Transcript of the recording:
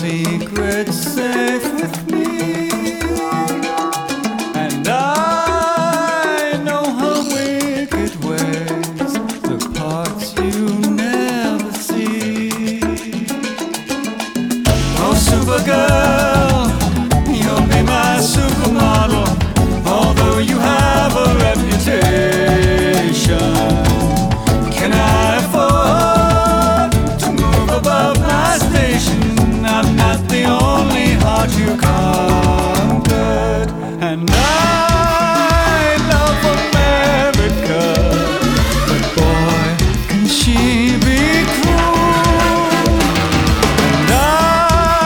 secrets safe with me, and I know her wicked ways, the parts you never see. Oh, Supergirl,